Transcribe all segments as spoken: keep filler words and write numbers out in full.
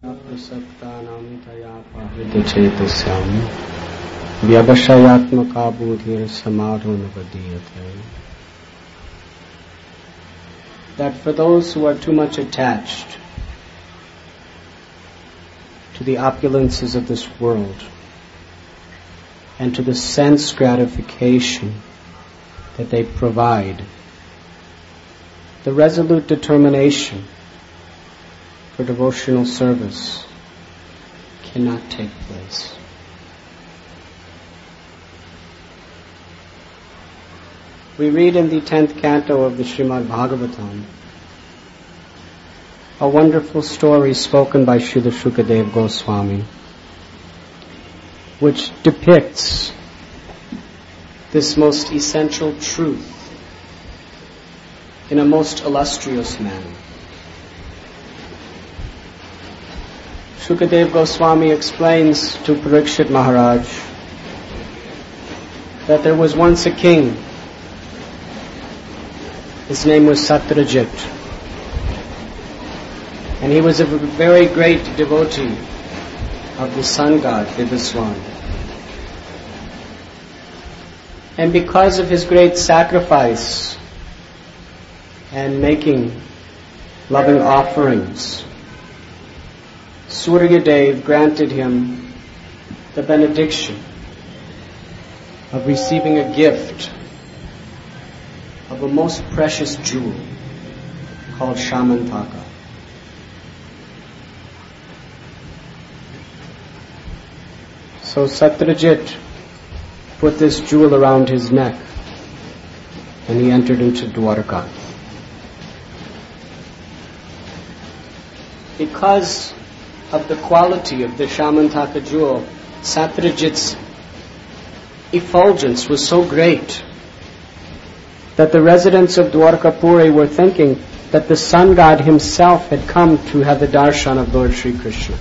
प्रसक्तानां तया पाहितचेतस्यां व्यवसायात्मका बुद्धिर्समाधो न विद्यते. That for those who are too much attached to the opulences of this world and to the sense gratification that they provide, the resolute determination for devotional service cannot take place. We read in the tenth canto of the Srimad Bhagavatam a wonderful story spoken by Srila Shukadeva Goswami, which depicts this most essential truth in a most illustrious manner. Shukadeva Goswami explains to Parikshit Maharaj that there was once a king. His name was Satyajit, and he was a very great devotee of the sun god Vivaswan. And because of his great sacrifice and making loving offerings, Suryadev granted him the benediction of receiving a gift of a most precious jewel called Shamantaka. So Satyajit put this jewel around his neck and he entered into Dwarka. Because of the quality of the Shamantaka jewel, Satyajit's effulgence was so great that the residents of Dwarkapuri were thinking that the sun god himself had come to have the darshan of Lord Sri Krishna.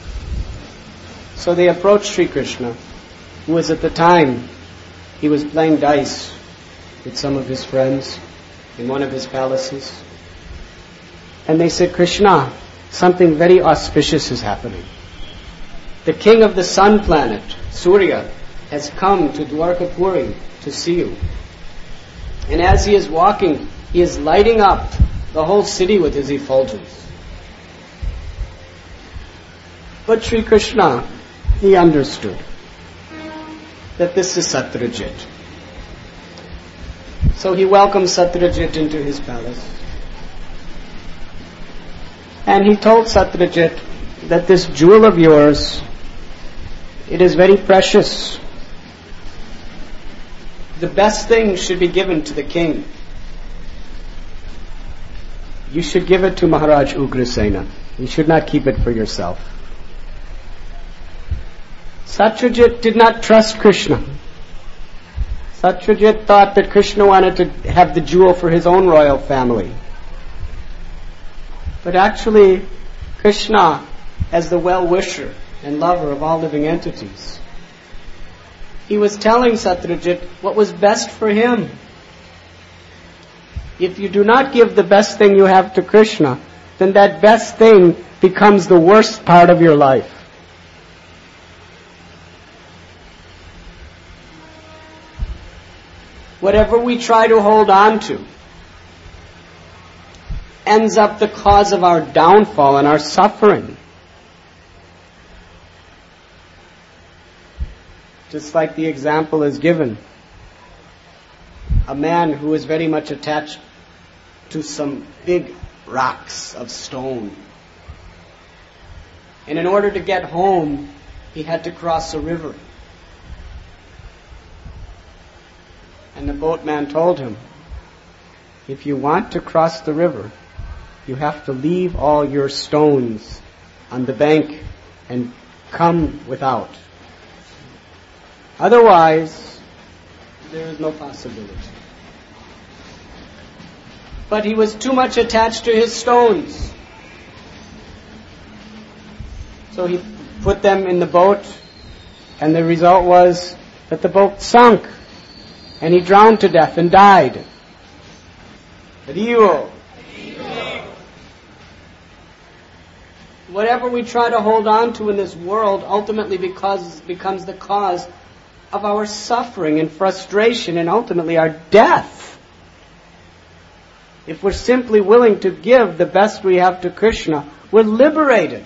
So they approached Sri Krishna, who was at the time, he was playing dice with some of his friends in one of his palaces. And they said, Krishna, something very auspicious is happening. The king of the sun planet, Surya, has come to Dwarkapuri to see you. And as he is walking, he is lighting up the whole city with his effulgence. But Sri Krishna, he understood that this is Satyajit. So he welcomed Satyajit into his palace. And he told Satyajit that this jewel of yours, it is very precious. The best thing should be given to the king. You should give it to Maharaj Ugrasena. You should not keep it for yourself. Satyajit did not trust Krishna. Satyajit thought that Krishna wanted to have the jewel for his own royal family. But actually, Krishna, as the well-wisher and lover of all living entities, he was telling Satyajit what was best for him. If you do not give the best thing you have to Krishna, then that best thing becomes the worst part of your life. Whatever we try to hold on to ends up the cause of our downfall and our suffering. Just like the example is given. A man who is very much attached to some big rocks of stone. And in order to get home, he had to cross a river. And the boatman told him, if you want to cross the river, you have to leave all your stones on the bank and come without. Otherwise, there is no possibility. But he was too much attached to his stones. So he put them in the boat, and the result was that the boat sunk, and he drowned to death and died. Hariyo. Whatever we try to hold on to in this world ultimately because, becomes the cause of our suffering and frustration and ultimately our death. If we're simply willing to give the best we have to Krishna, we're liberated.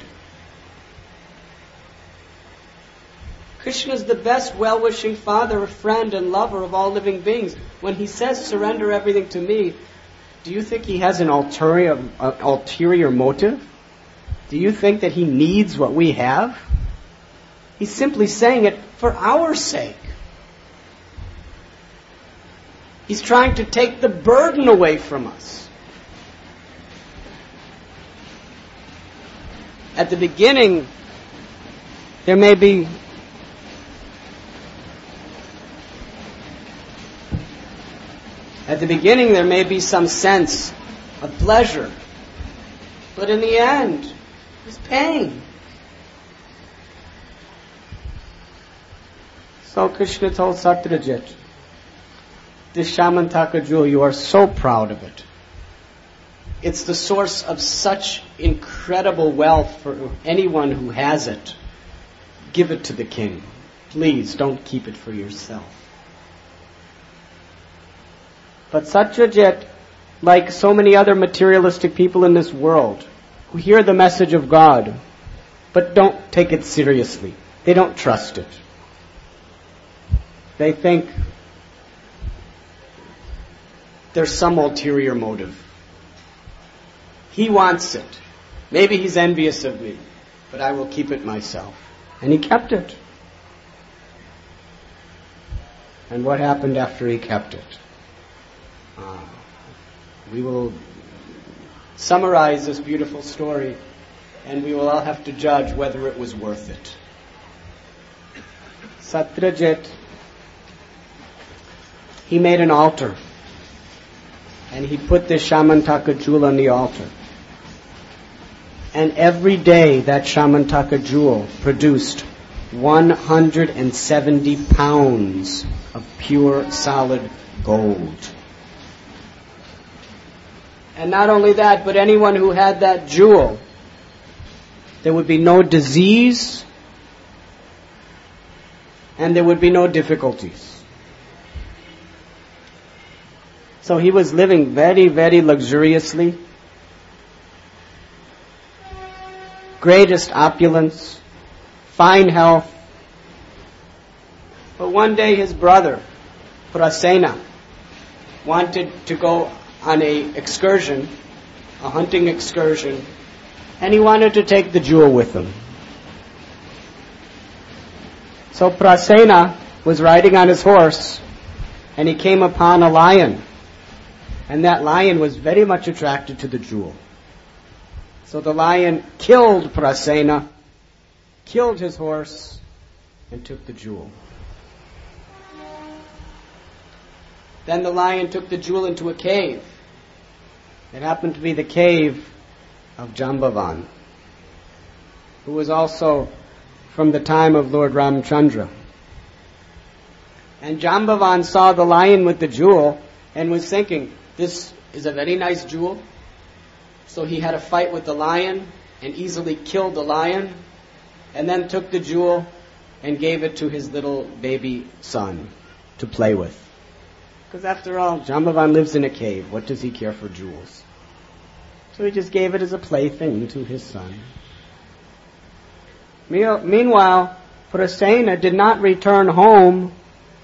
Krishna is the best well-wishing father, friend, and lover of all living beings. When he says, surrender everything to me, do you think he has an ulterior, uh, ulterior motive? Do you think that he needs what we have? He's simply saying it for our sake. He's trying to take the burden away from us. At the beginning, there may be At the beginning, there may be some sense of pleasure, but in the end, there's pain. So Krishna told Satyajit, this Shamantaka jewel, you are so proud of it. It's the source of such incredible wealth for anyone who has it. Give it to the king. Please, don't keep it for yourself. But Satyajit, like so many other materialistic people in this world, who hear the message of God, but don't take it seriously. They don't trust it. They think there's some ulterior motive. He wants it. Maybe he's envious of me, but I will keep it myself. And he kept it. And what happened after he kept it? Uh, we will summarize this beautiful story, and we will all have to judge whether it was worth it. Satyajit, he made an altar, and he put this Shamantaka jewel on the altar. And every day that Shamantaka jewel produced one hundred seventy pounds of pure solid gold. And not only that, but anyone who had that jewel, there would be no disease and there would be no difficulties. So he was living very, very luxuriously. Greatest opulence, fine health. But one day his brother, Prasena, wanted to go on a excursion, a hunting excursion, and he wanted to take the jewel with him. So Prasena was riding on his horse, and he came upon a lion, and that lion was very much attracted to the jewel. So the lion killed Prasena, killed his horse, and took the jewel. Then the lion took the jewel into a cave. It happened to be the cave of Jambavan, who was also from the time of Lord Ramchandra. And Jambavan saw the lion with the jewel and was thinking, this is a very nice jewel. So he had a fight with the lion and easily killed the lion, and then took the jewel and gave it to his little baby son to play with. Because after all, Jambavan lives in a cave. What does he care for jewels? So he just gave it as a plaything to his son. Meanwhile, Prasena did not return home,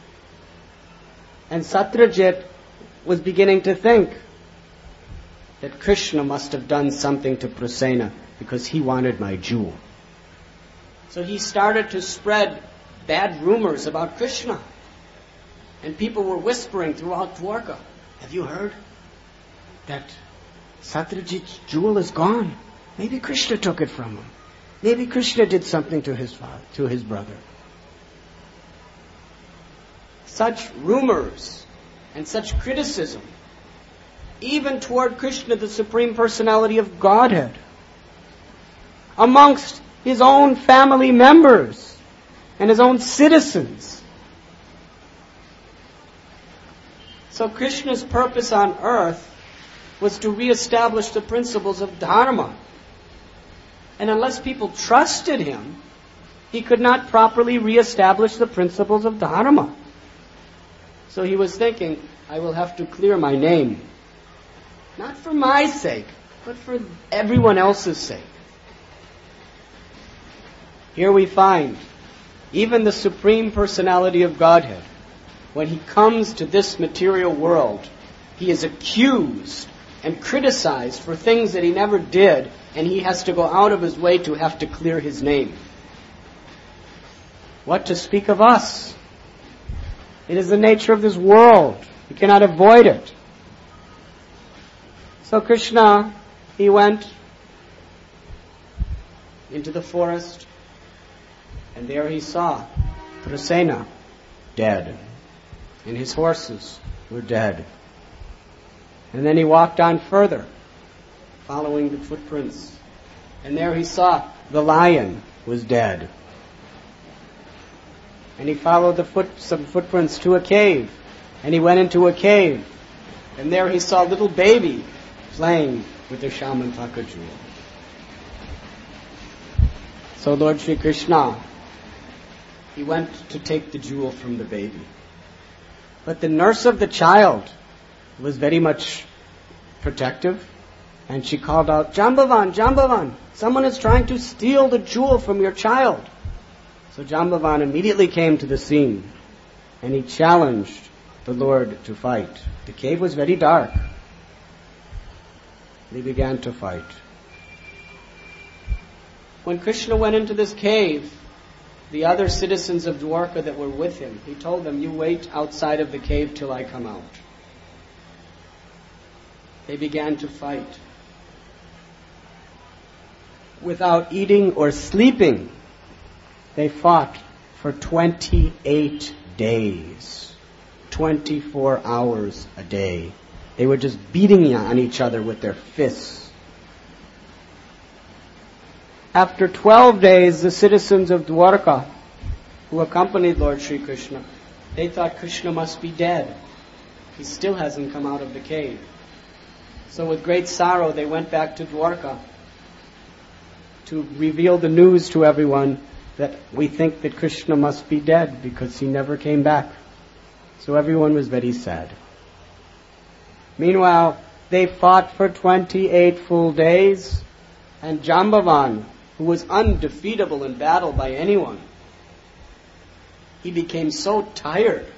and Satyajit was beginning to think that Krishna must have done something to Prasena because he wanted my jewel. So he started to spread bad rumors about Krishna. And people were whispering throughout Dwarka, have you heard that Satyajit's jewel is gone? Maybe Krishna took it from him. Maybe Krishna did something to his father, to his brother. Such rumors and such criticism, even toward Krishna, the Supreme Personality of Godhead, amongst his own family members and his own citizens. So Krishna's purpose on earth was to reestablish the principles of Dharma. And unless people trusted him, he could not properly reestablish the principles of Dharma. So he was thinking, I will have to clear my name. Not for my sake, but for everyone else's sake. Here we find even the Supreme Personality of Godhead, when he comes to this material world, he is accused and criticized for things that he never did, and he has to go out of his way to have to clear his name. What to speak of us? It is the nature of this world. You cannot avoid it. So Krishna, he went into the forest, and there he saw Prasena dead, and his horses were dead. And then he walked on further, following the footprints, and there he saw the lion was dead. And he followed the foot, some footprints to a cave, and he went into a cave, and there he saw a little baby playing with the Shamantaka jewel. So Lord Sri Krishna, he went to take the jewel from the baby. But the nurse of the child was very much protective, and she called out, Jambavan, Jambavan, someone is trying to steal the jewel from your child. So Jambavan immediately came to the scene, and he challenged the Lord to fight. The cave was very dark. They began to fight. When Krishna went into this cave, the other citizens of Dwarka that were with him, he told them, you wait outside of the cave till I come out. They began to fight. Without eating or sleeping, they fought for twenty-eight days. twenty-four hours a day. They were just beating on each other with their fists. After twelve days, the citizens of Dwarka, who accompanied Lord Sri Krishna, they thought Krishna must be dead. He still hasn't come out of the cave. So with great sorrow, they went back to Dwarka to reveal the news to everyone that we think that Krishna must be dead because he never came back. So everyone was very sad. Meanwhile, they fought for twenty-eight full days, and Jambavan, who was undefeatable in battle by anyone, he became so tired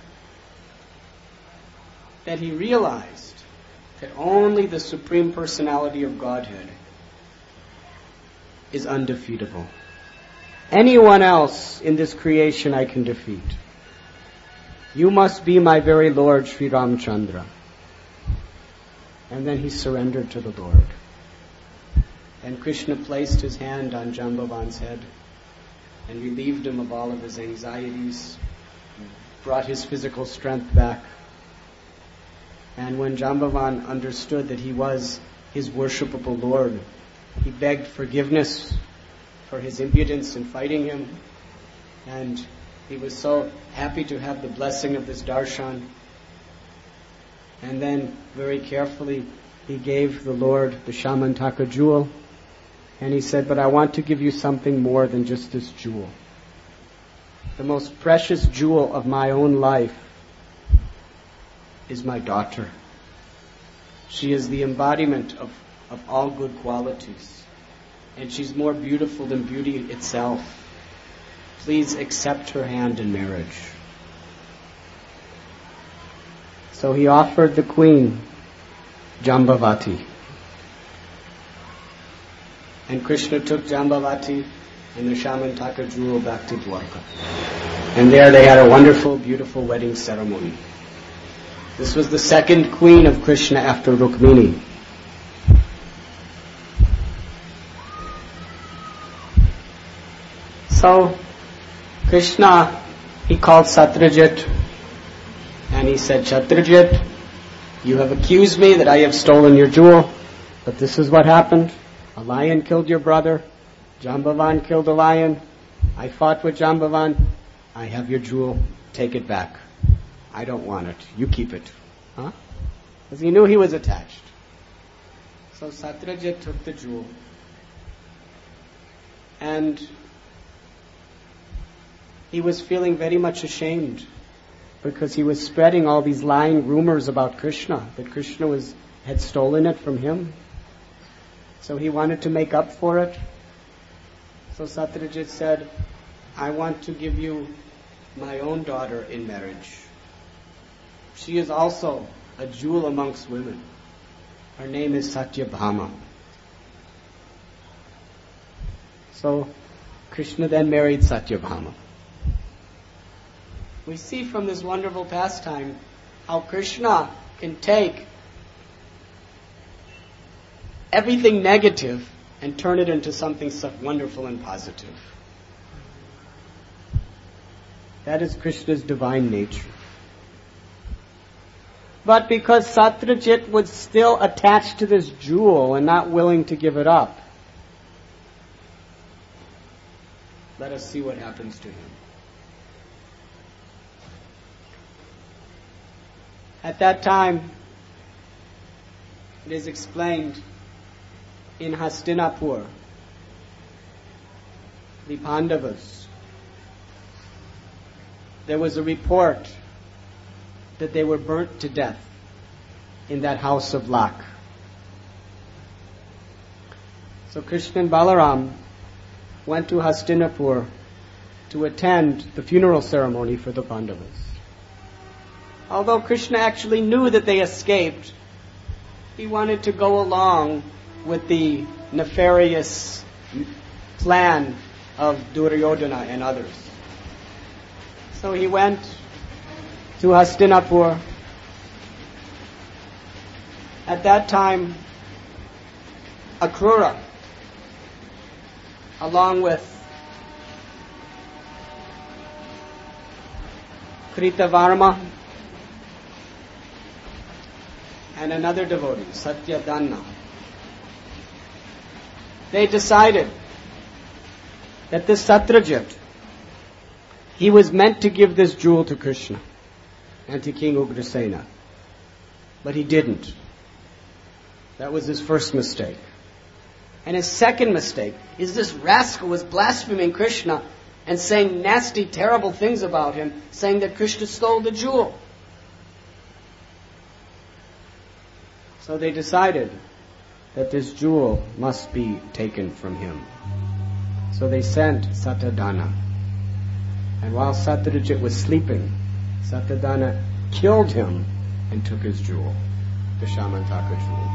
that he realized that only the Supreme Personality of Godhead is undefeatable. Anyone else in this creation I can defeat. You must be my very Lord, Sri Ramchandra. And then he surrendered to the Lord. And Krishna placed his hand on Jambavan's head and relieved him of all of his anxieties, brought his physical strength back. And when Jambavan understood that he was his worshipable Lord, he begged forgiveness for his impudence in fighting him, and he was so happy to have the blessing of this darshan. And then, very carefully, he gave the Lord the Shamantaka jewel, and he said, but I want to give you something more than just this jewel. The most precious jewel of my own life is my daughter. She is the embodiment of, of all good qualities. And she's more beautiful than beauty itself. Please accept her hand in marriage. So he offered the queen Jambavati. And Krishna took Jambavati and the Shamantaka jewel back to Dwarka. And there they had a wonderful, beautiful wedding ceremony. This was the second queen of Krishna after Rukmini. So, Krishna, he called Satyajit, and he said, Satyajit, you have accused me that I have stolen your jewel, but this is what happened. A lion killed your brother, Jambavan killed a lion, I fought with Jambavan, I have your jewel, take it back. I don't want it, you keep it. Huh? Because he knew he was attached. So Satyajit took the jewel, And he was feeling very much ashamed because he was spreading all these lying rumors about Krishna, that Krishna was had stolen it from him. So he wanted to make up for it. So Satyajit said, I want to give you my own daughter in marriage. She is also a jewel amongst women. Her name is Satyabhama. So Krishna then married Satyabhama. We see from this wonderful pastime how Krishna can take everything negative and turn it into something so wonderful and positive. That is Krishna's divine nature. But because Satyajit was still attached to this jewel and not willing to give it up, let us see what happens to him. At that time, it is explained in Hastinapur, the Pandavas, there was a report that they were burnt to death in that house of Lak. So Krishna and Balaram went to Hastinapur to attend the funeral ceremony for the Pandavas. Although Krishna actually knew that they escaped, he wanted to go along with the nefarious plan of Duryodhana and others. So he went to Hastinapur. At that time, Akrura, along with Kritavarma and another devotee, Satyadana, they decided that this Satyajit, he was meant to give this jewel to Krishna and to King Ugrasena, but he didn't. That was his first mistake. And his second mistake is this rascal was blaspheming Krishna and saying nasty, terrible things about him, saying that Krishna stole the jewel. So they decided that this jewel must be taken from him. So they sent Satyadana. And while Satyajit was sleeping, Satyadana killed him and took his jewel, the Shamantaka jewel.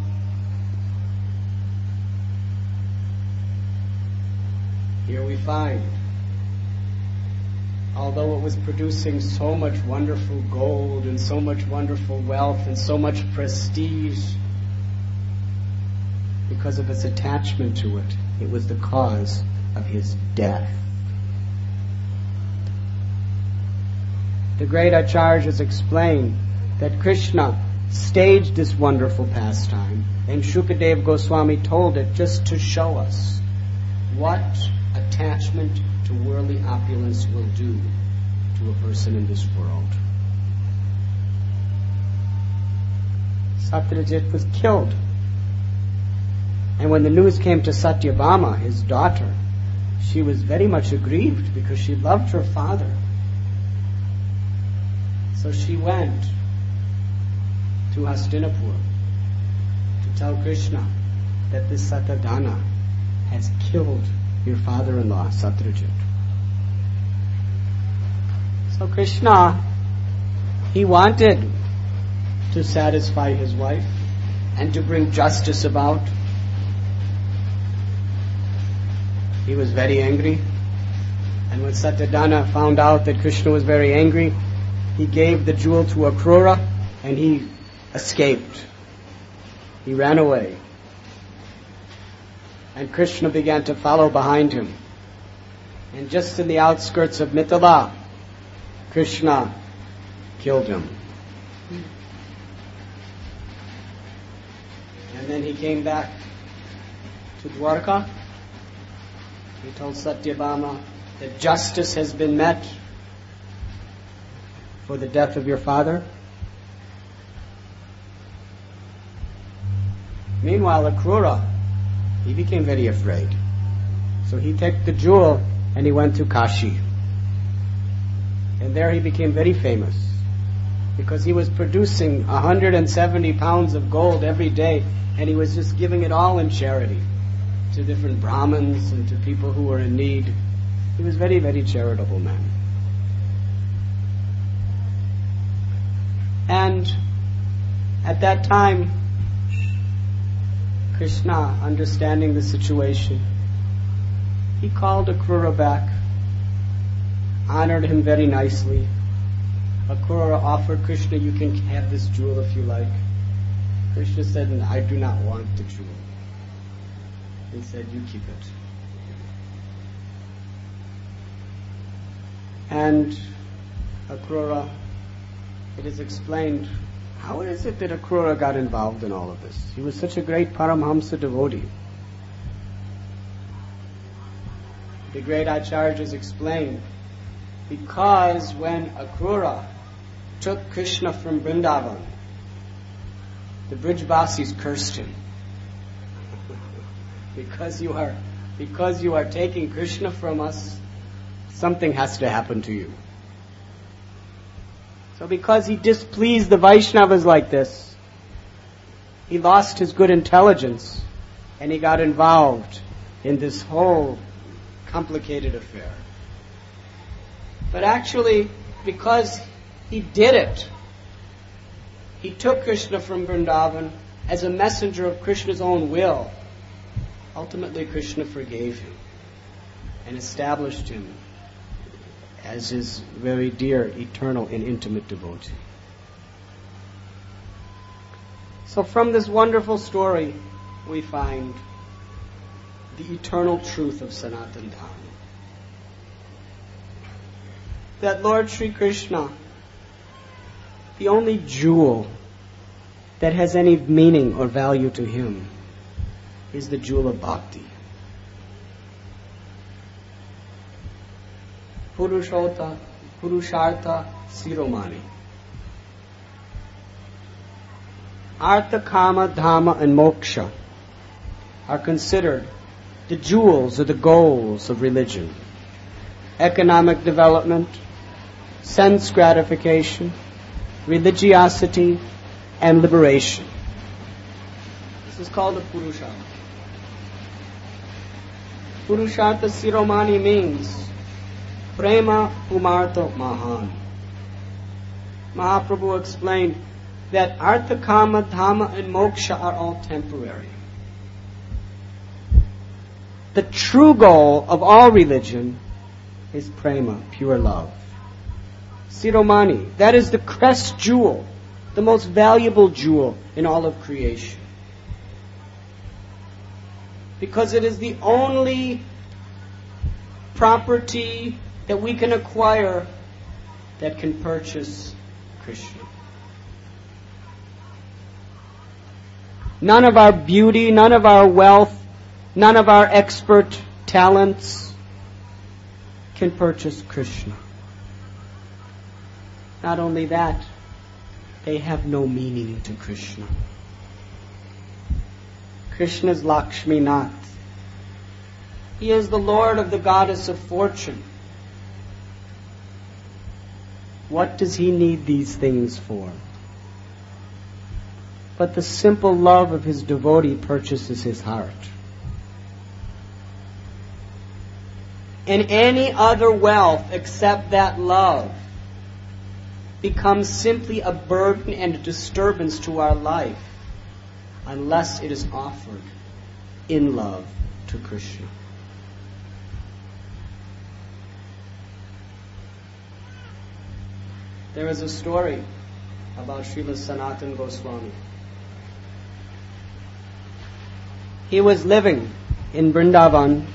Here we find, although it was producing so much wonderful gold and so much wonderful wealth and so much prestige, because of its attachment to it, it was the cause of his death. The great Acharyas explain that Krishna staged this wonderful pastime, and Shukadev Goswami told it just to show us what attachment to worldly opulence will do to a person in this world. Satyajit was killed. And when the news came to Satyabhama, his daughter, she was very much aggrieved because she loved her father. So she went to Hastinapur to tell Krishna that this Satyadana has killed your father-in-law, Satyajit. So Krishna, he wanted to satisfy his wife and to bring justice about. He was very angry. And when Satyadana found out that Krishna was very angry, he gave the jewel to Akrura and he escaped. He ran away. And Krishna began to follow behind him. And just in the outskirts of Mithila, Krishna killed him. And then he came back to Dwarka. He told Satyabhama that justice has been met for the death of your father. Meanwhile, Akrura, he became very afraid. So he took the jewel and he went to Kashi. And there he became very famous because he was producing one hundred seventy pounds of gold every day, and he was just giving it all in charity to different Brahmins and to people who were in need. He was a very, very charitable man. And at that time, Krishna, understanding the situation, he called Akrura back, honored him very nicely. Akrura offered Krishna, you can have this jewel if you like. Krishna said, I do not want the jewel. He said, you keep it. And Akrura, it is explained, how is it that Akrura got involved in all of this? He was such a great Paramhamsa devotee. The great Acharyas explain, because when Akrura took Krishna from Vrindavan, the Brijvasis cursed him. because you are, because you are taking Krishna from us, something has to happen to you. So because he displeased the Vaishnavas like this, he lost his good intelligence and he got involved in this whole complicated affair. But actually, because he did it, he took Krishna from Vrindavan as a messenger of Krishna's own will. Ultimately, Krishna forgave him and established him as his very dear, eternal, and intimate devotee. So from this wonderful story, we find the eternal truth of Sanatana Dharma. That Lord Sri Krishna, the only jewel that has any meaning or value to him, is the jewel of bhakti. Purushota, Purushartha Siromani. Artha, Kama, Dhamma, and Moksha are considered the jewels or the goals of religion. Economic development, sense gratification, religiosity, and liberation. This is called a Purushartha. Purushartha Siromani means Prema Pumartha Mahan. Mahaprabhu explained that Artha, Kama, Dhamma, and Moksha are all temporary. The true goal of all religion is Prema, pure love. Siromani, that is the crest jewel, the most valuable jewel in all of creation. Because it is the only property that we can acquire that can purchase Krishna. None of our beauty, none of our wealth, none of our expert talents can purchase Krishna. Not only that, they have no meaning to Krishna. Krishna is Lakshmi Nath. He is the Lord of the goddess of fortune. What does he need these things for? But the simple love of his devotee purchases his heart. And any other wealth except that love becomes simply a burden and a disturbance to our life unless it is offered in love to Krishna. There is a story about Srila Sanatana Goswami. He was living in Vrindavan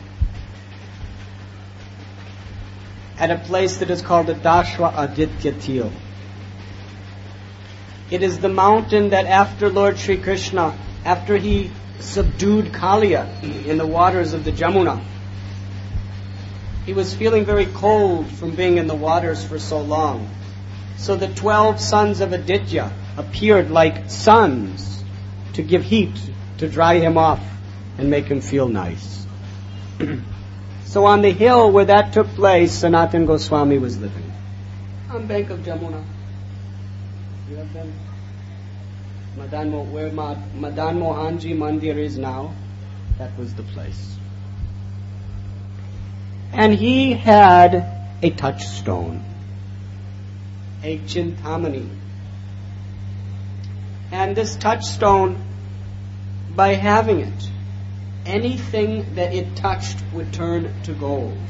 at a place that is called the Dashwa Aditya Til. It is the mountain that after Lord Sri Krishna, after he subdued Kaliya in the waters of the Jamuna, he was feeling very cold from being in the waters for so long. So the twelve sons of Aditya appeared like suns to give heat, to dry him off and make him feel nice. So on the hill where that took place, Sanatana Goswami was living. On bank of Jamuna. You have been? Madan Mo- where Ma- Madan Mohanji Mandir is now, that was the place. And he had a touchstone, a Chintamani. And this touchstone, by having it, anything that it touched would turn to gold.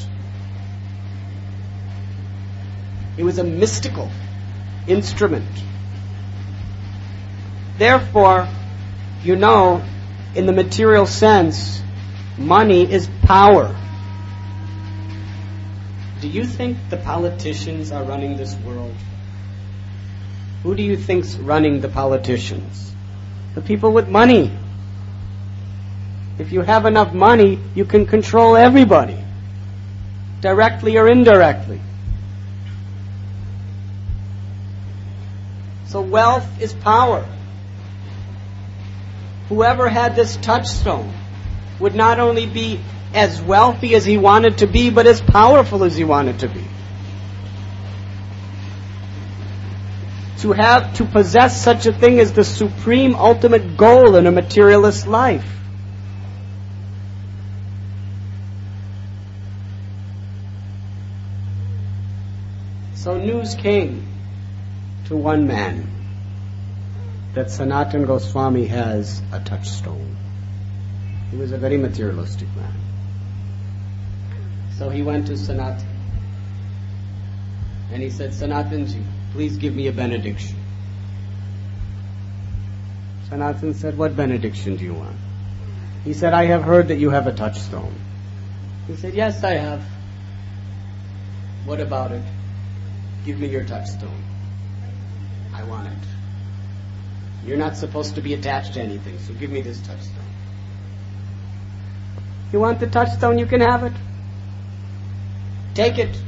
It was a mystical instrument. Therefore, you know, in the material sense, money is power. Do you think the politicians are running this world? Who do you think's running the politicians? The people with money. If you have enough money, you can control everybody, directly or indirectly. So wealth is power. Whoever had this touchstone would not only be as wealthy as he wanted to be, but as powerful as he wanted to be. To have, to possess such a thing is the supreme ultimate goal in a materialist life. So news came to one man that Sanatana Goswami has a touchstone. He was a very materialistic man. So he went to Sanatana and he said, Sanatanji, please give me a benediction. Sanatana said, what benediction do you want? He said, I have heard that you have a touchstone. He said, yes, I have. What about it? Give me your touchstone. I want it. You're not supposed to be attached to anything, so give me this touchstone. You want the touchstone, you can have it. Take it.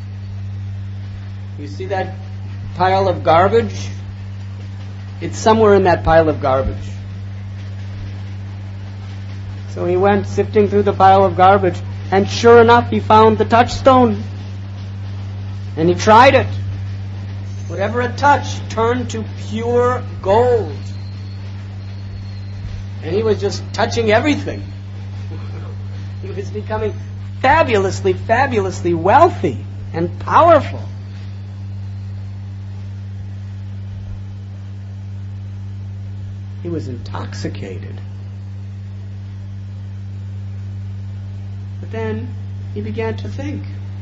You see that pile of garbage? It's somewhere in that pile of garbage. So he went sifting through the pile of garbage, and sure enough, he found the touchstone. And he tried it. Whatever it touched turned to pure gold. And he was just touching everything. He was becoming fabulously, fabulously wealthy and powerful. He was intoxicated. But then he began to think.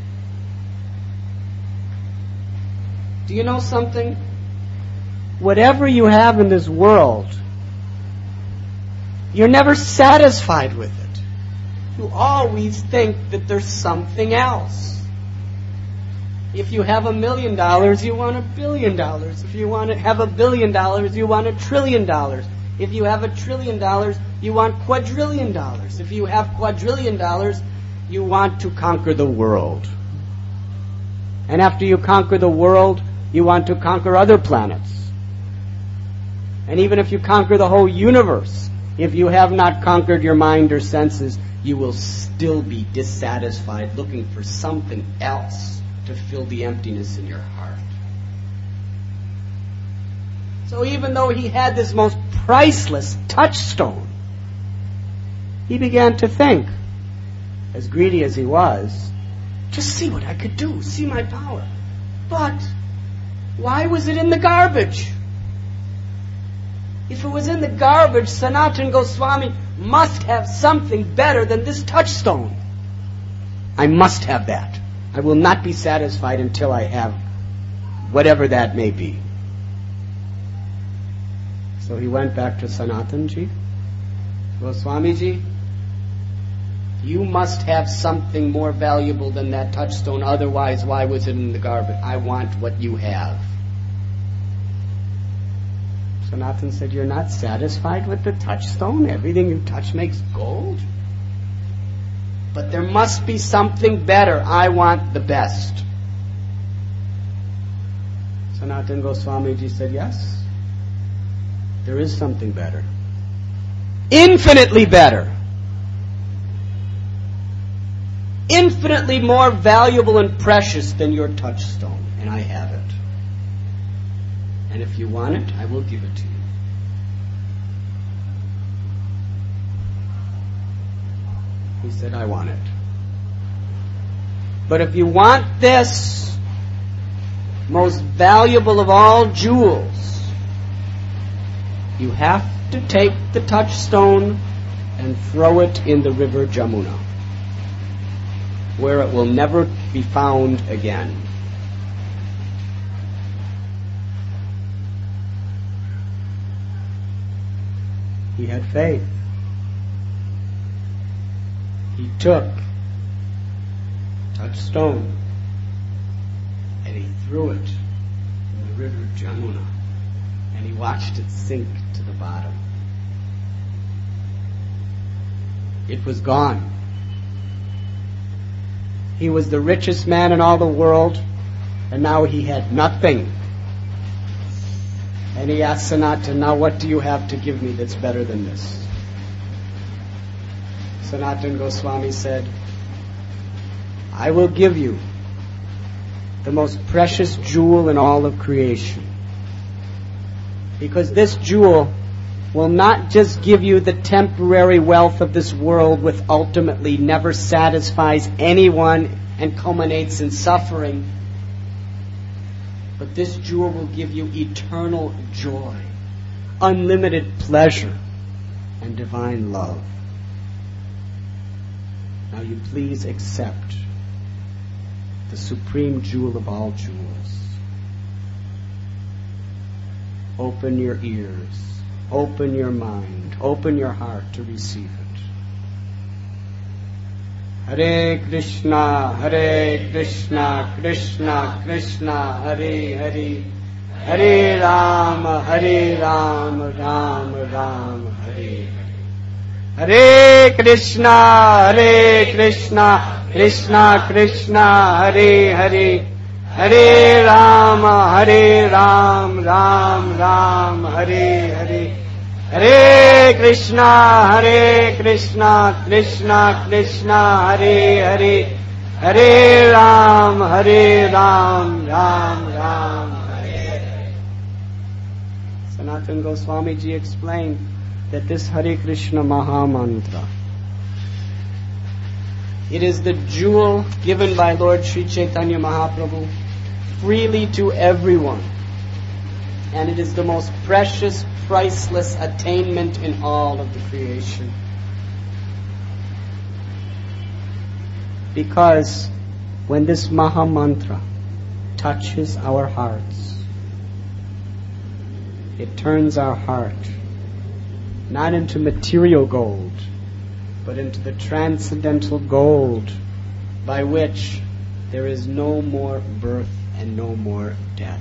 Do you know something? Whatever you have in this world, you're never satisfied with it. You always think that there's something else. If you have a million dollars, you want a billion dollars. If you want to have a billion dollars, you want a trillion dollars. If you have a trillion dollars, you want quadrillion dollars. If you have quadrillion dollars, you want to conquer the world. And after you conquer the world, you want to conquer other planets. And even if you conquer the whole universe, if you have not conquered your mind or senses, you will still be dissatisfied, looking for something else to fill the emptiness in your heart. So even though he had this most priceless touchstone, he began to think, as greedy as he was, just see what I could do, see my power. But why was it in the garbage? If it was in the garbage, Sanatana Goswami must have something better than this touchstone. I must have that. I will not be satisfied until I have whatever that may be. So he went back to Sanatanji. Goswamiji, you must have something more valuable than that touchstone. Otherwise, why was it in the garbage? I want what you have. Sanatana said, you're not satisfied with the touchstone? Everything you touch makes gold? But there must be something better. I want the best. Sanatana Goswamiji said, yes, there is something better. Infinitely better. Infinitely infinitely more valuable and precious than your touchstone, and I have it. And if you want it, I will give it to you. He said, I want it. But if you want this most valuable of all jewels, you have to take the touchstone and throw it in the river Jamuna, where it will never be found again. He had faith. He took touchstone and he threw it in the river Jamuna, and he watched it sink to the bottom. It was gone. He was the richest man in all the world, and now he had nothing. And he asked Sanatana, now what do you have to give me that's better than this? Sanatana Goswami said, I will give you the most precious jewel in all of creation. Because this jewel will not just give you the temporary wealth of this world, which ultimately never satisfies anyone and culminates in suffering, but this jewel will give you eternal joy, unlimited pleasure, and divine love. Now you please accept the supreme jewel of all jewels. Open your ears, open your mind, open your heart to receive it. Hare Krishna, Hare Krishna, Krishna Krishna, Hare Hare, Hare Rama, Hare Rama, Rama Rama, Hare Hare. Hare Krishna, Hare Krishna, Krishna Krishna, Hare Hare, Hare Rama, Hare Ram, Ram Ram, Hare Hare. Hare Krishna, Hare Krishna, Krishna Krishna, Hare Hare, Hare Ram, Hare Ram, Ram Ram, Hare Hare. Sanatana Goswami Ji explained that this Hare Krishna Maha Mantra, it is the jewel given by Lord Sri Chaitanya Mahaprabhu freely to everyone. And it is the most precious, priceless attainment in all of the creation. Because when this Maha Mantra touches our hearts, it turns our heart not into material gold, but into the transcendental gold by which there is no more birth and no more death.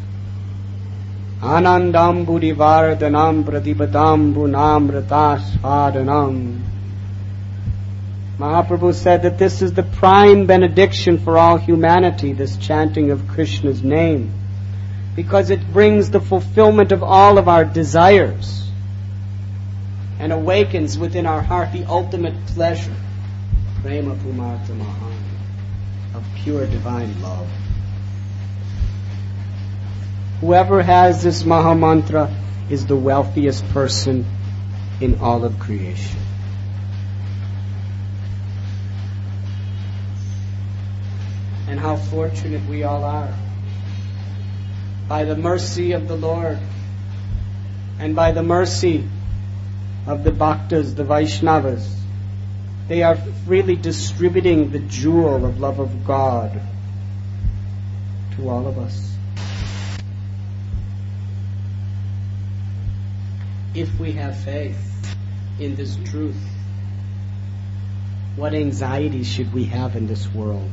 Anandambu divardhanam pratibadambu namratasvadanam. Mahaprabhu said that this is the prime benediction for all humanity, this chanting of Krishna's name, because it brings the fulfillment of all of our desires and awakens within our heart the ultimate pleasure, prema pumartha mahan, of pure divine love. Whoever has this Maha Mantra is the wealthiest person in all of creation. And how fortunate we all are. By the mercy of the Lord and by the mercy of the Bhaktas, the Vaishnavas, they are freely distributing the jewel of love of God to all of us. If we have faith in this truth, what anxiety should we have in this world?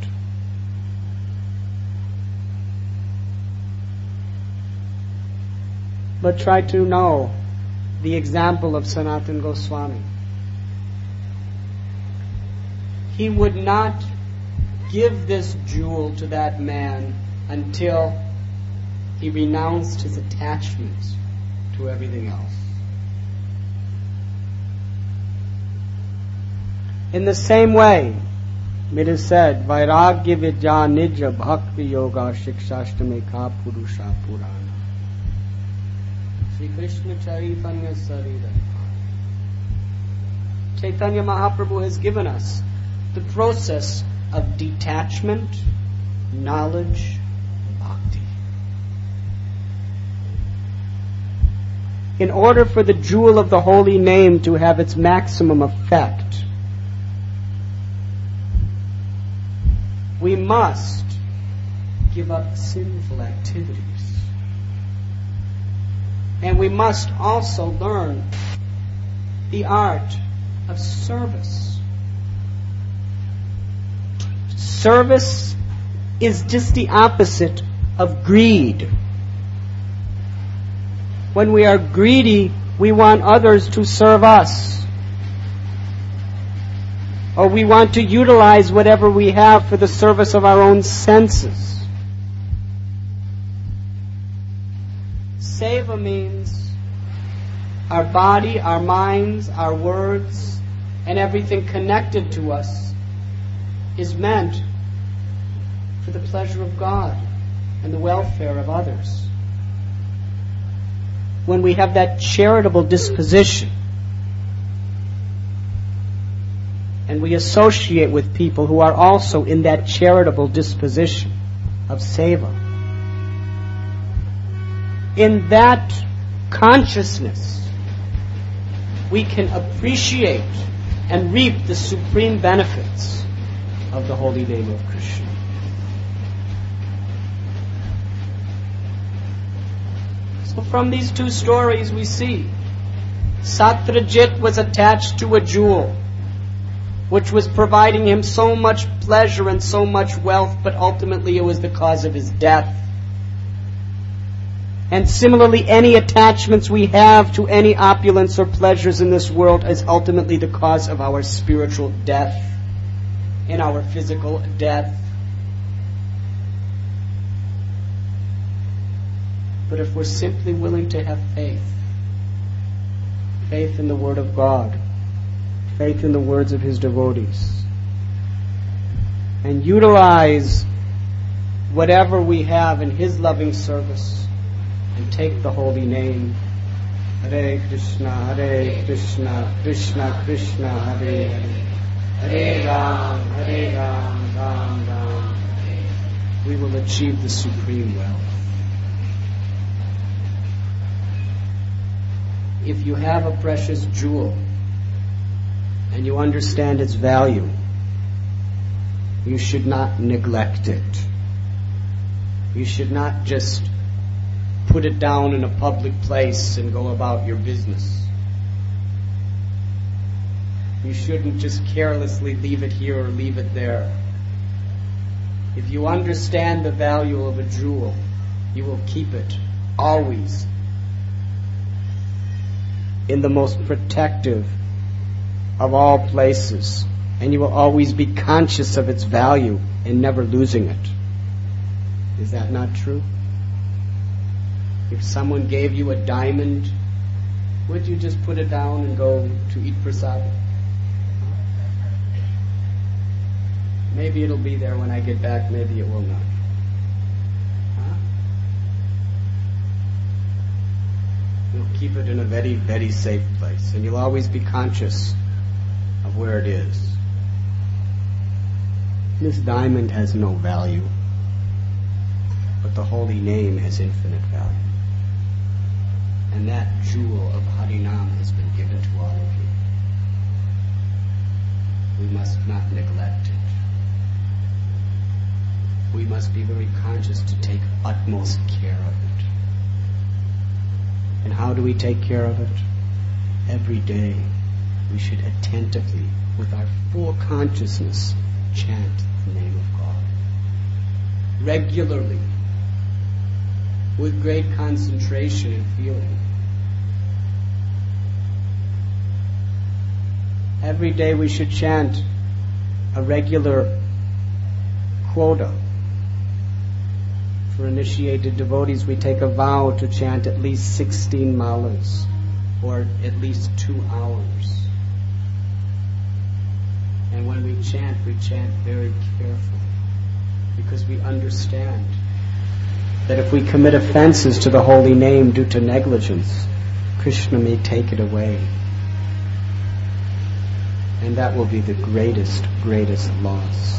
But try to know the example of Sanatana Goswami. He would not give this jewel to that man until he renounced his attachments to everything else. In the same way, It is said, Vairagya Vidya Nija Bhakti Yoga Shikshastameka Purusha Purana. Sri Krishna Chaitanya Sarira. Chaitanya Mahaprabhu has given us the process of detachment, knowledge, bhakti. In order for the jewel of the holy name to have its maximum effect, we must give up sinful activities. And we must also learn the art of service. Service is just the opposite of greed. When we are greedy, we want others to serve us. Or we want to utilize whatever we have for the service of our own senses. Seva means our body, our minds, our words, and everything connected to us is meant for the pleasure of God and the welfare of others. When we have that charitable disposition, and we associate with people who are also in that charitable disposition of seva, in that consciousness, we can appreciate and reap the supreme benefits of the holy name of Krishna. So from these two stories we see Satyajit was attached to a jewel which was providing him so much pleasure and so much wealth, but ultimately it was the cause of his death. And similarly, any attachments we have to any opulence or pleasures in this world is ultimately the cause of our spiritual death and our physical death. But if we're simply willing to have faith, faith in the Word of God, faith in the words of His devotees, and utilize whatever we have in His loving service, and take the holy name, Hare Krishna, Hare Krishna, Krishna Krishna, Hare Hare, Hare Ram, Hare Ram, Ram Ram, we will achieve the supreme wealth. If you have a precious jewel and you understand its value, you should not neglect it. You should not just put it down in a public place and go about your business. You shouldn't just carelessly leave it here or leave it there. If you understand the value of a jewel, you will keep it always in the most protective of all places, and you will always be conscious of its value and never losing it. Is that not true? If someone gave you a diamond, would you just put it down and go to eat prasad? Maybe it'll be there when I get back, maybe it will not. Huh? You'll keep it in a very, very safe place, and you'll always be conscious of where it is. This diamond has no value, but the holy name has infinite value. And that jewel of Harinam has been given to all of you. We must not neglect it. We must be very conscious to take utmost care of it. And how do we take care of it? Every day we should attentively, with our full consciousness, chant the name of God. Regularly, with great concentration and feeling. Every day we should chant a regular quota. For initiated devotees, we take a vow to chant at least sixteen malas, or at least two hours. And when we chant, we chant very carefully, because we understand that if we commit offenses to the holy name due to negligence, Krishna may take it away. And that will be the greatest, greatest loss.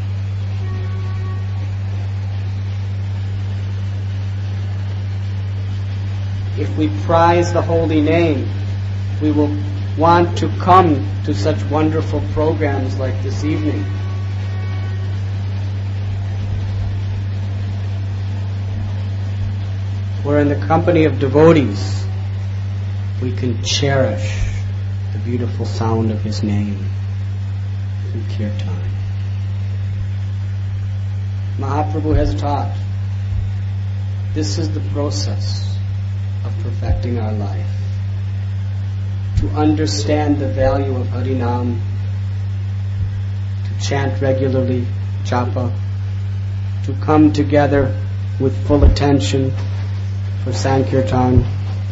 If we prize the holy name, we will want to come to such wonderful programs like this evening. Where in the company of devotees, we can cherish the beautiful sound of His name through kirtan. Mahaprabhu has taught this is the process of perfecting our life. To understand the value of Harinam, to chant regularly, japa, to come together with full attention for Sankirtan,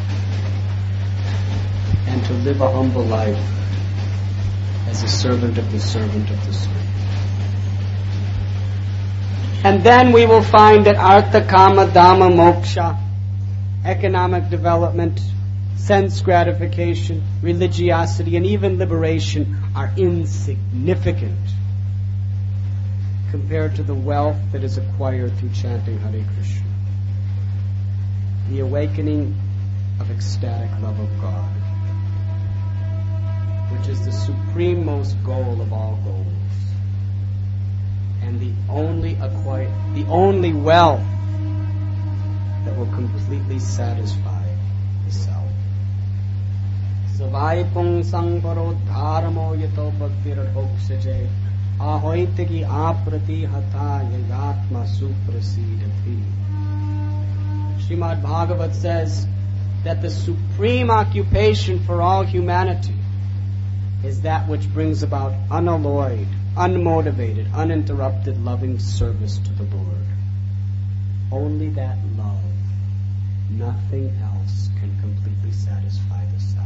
and to live a humble life as a servant of the servant of the servant. And then we will find that Artha, Kama, Dhamma, Moksha, economic development, sense gratification, religiosity, and even liberation are insignificant compared to the wealth that is acquired through chanting Hare Krishna. The awakening of ecstatic love of God, which is the supreme most goal of all goals, and the only acquire, the only wealth that will completely satisfy the self. Savaipung sangparo dharmo yato bhaktiradhokshaje ahoitiki aprati hatha yagatma suprasidati. Srimad Bhagavat says that the supreme occupation for all humanity is that which brings about unalloyed, unmotivated, uninterrupted loving service to the Lord. Only that love, nothing else, can completely satisfy the self.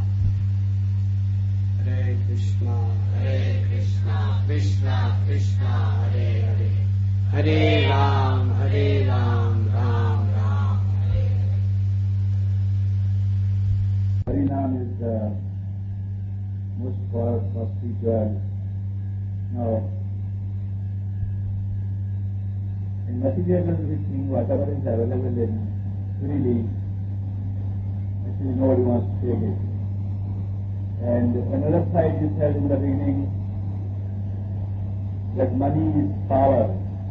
Hare Krishna, Hare Krishna, Krishna Krishna, Hare Hare, Hare Ram, Hare Ram, Ram Ram, Hare Hare. Harinam is the most powerful spiritual. Now, in material thing, whatever is available in freely, actually nobody wants to take it. And another side you said in the beginning that money is power.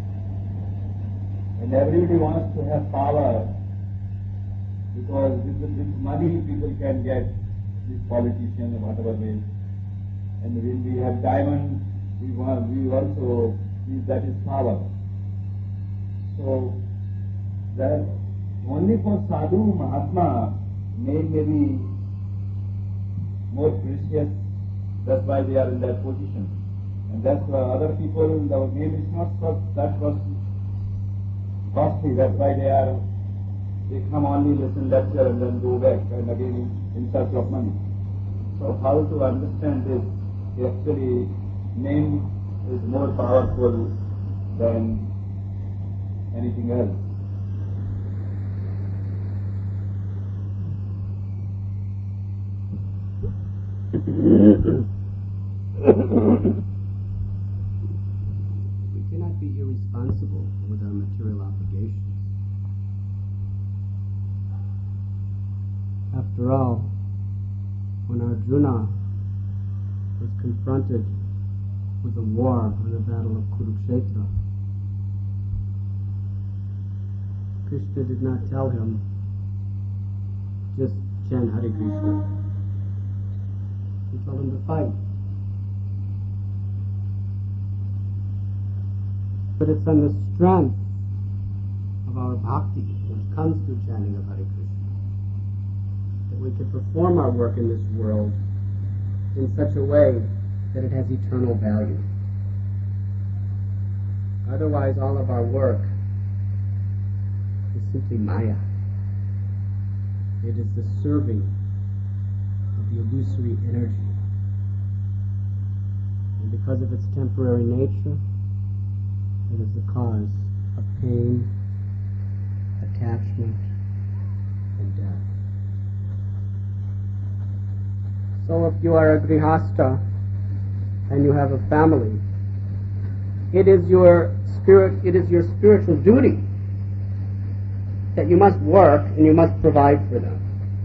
And everybody wants to have power because with, with money people can get this politician or whatever it is. And when we have diamonds, we want, we also, that is power. So, that only for sadhu, mahatma, name may be more precious, that's why they are in that position. And that's why other people, the name is not so, that costly, that's why they are, they come only listen lecture and then go back and again in, in search of money. So how to understand this? Actually, name is more powerful than anything else. We cannot be irresponsible with our material obligations. After all, when Arjuna was confronted with a war in the battle of Kurukshetra, Krishna did not tell him, just chant Hare Krishna. He told him to fight. But it's on the strength of our bhakti, which comes through chanting of Hare Krishna, that we can perform our work in this world in such a way that it has eternal value. Otherwise, all of our work is simply maya. It is the serving of the illusory energy. And because of its temporary nature, it is the cause of pain, attachment, and death. So if you are a grihasta and you have a family, it is your spirit, it is your spiritual duty that you must work and you must provide for them.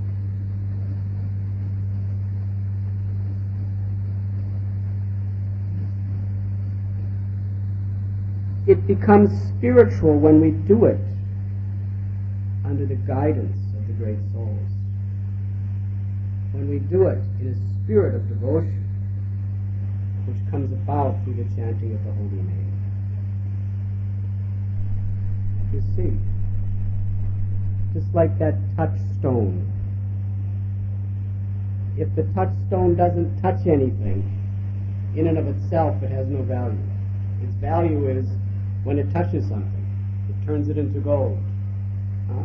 It becomes spiritual when we do it under the guidance of the great souls. When we do it in a spirit of devotion, which comes about through the chanting of the holy name. You see, just like that touchstone. If the touchstone doesn't touch anything, in and of itself it has no value. Its value is when it touches something, it turns it into gold. Huh?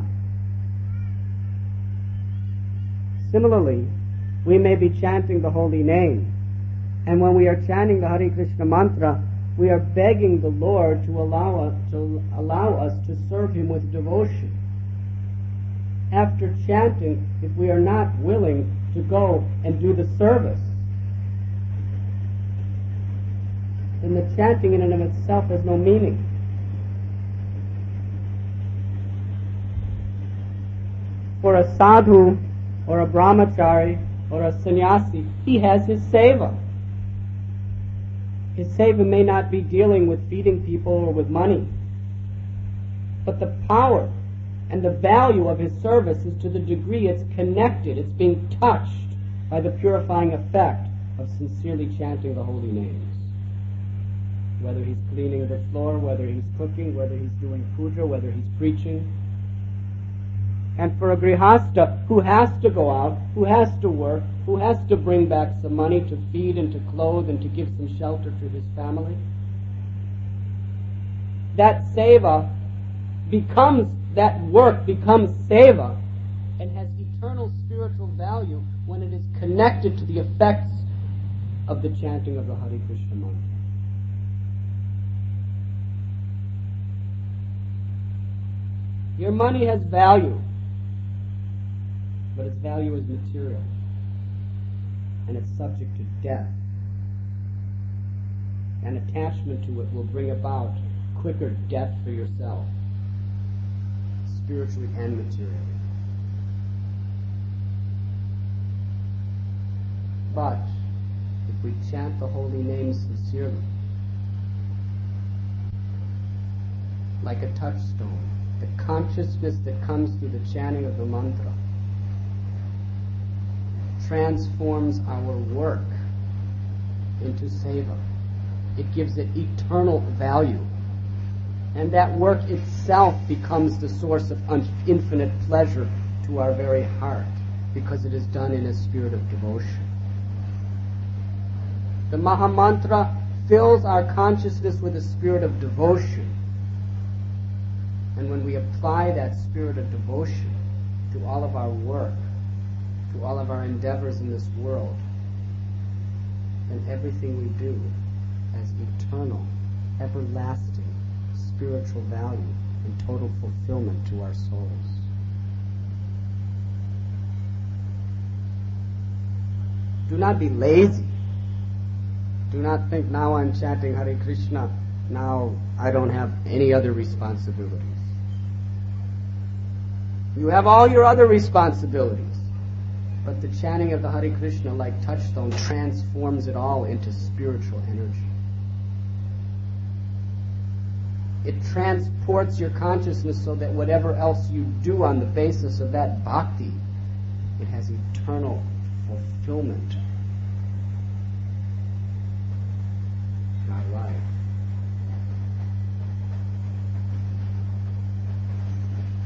Similarly, we may be chanting the holy name, and when we are chanting the Hare Krishna mantra, we are begging the Lord to allow us to allow us to serve Him with devotion. After chanting, if we are not willing to go and do the service, then the chanting in and of itself has no meaning. For a sadhu, or a brahmachari, or a sannyasi, he has his seva. His seva may not be dealing with feeding people or with money, but the power and the value of his service is to the degree it's connected, it's being touched by the purifying effect of sincerely chanting the holy names. Whether he's cleaning the floor, whether he's cooking, whether he's doing puja, whether he's preaching. And for a grihasta who has to go out, who has to work, who has to bring back some money to feed and to clothe and to give some shelter to his family, that seva becomes, that work becomes seva and has eternal spiritual value when it is connected to the effects of the chanting of the Hare Krishna mantra. Your money has value, but its value is material, and it's subject to death. And attachment to it will bring about quicker death for yourself, spiritually and materially. But if we chant the holy name sincerely, like a touchstone, the consciousness that comes through the chanting of the mantra transforms our work into seva. It gives it eternal value. And that work itself becomes the source of infinite pleasure to our very heart, because it is done in a spirit of devotion. The Mahamantra fills our consciousness with a spirit of devotion. And when we apply that spirit of devotion to all of our work, to all of our endeavors in this world, then everything we do has eternal, everlasting, spiritual value and total fulfillment to our souls. Do not be lazy. Do not think, now I'm chanting Hare Krishna, now I don't have any other responsibilities. You have all your other responsibilities. But the chanting of the Hare Krishna, like touchstone, transforms it all into spiritual energy. It transports your consciousness so that whatever else you do on the basis of that bhakti, it has eternal fulfillment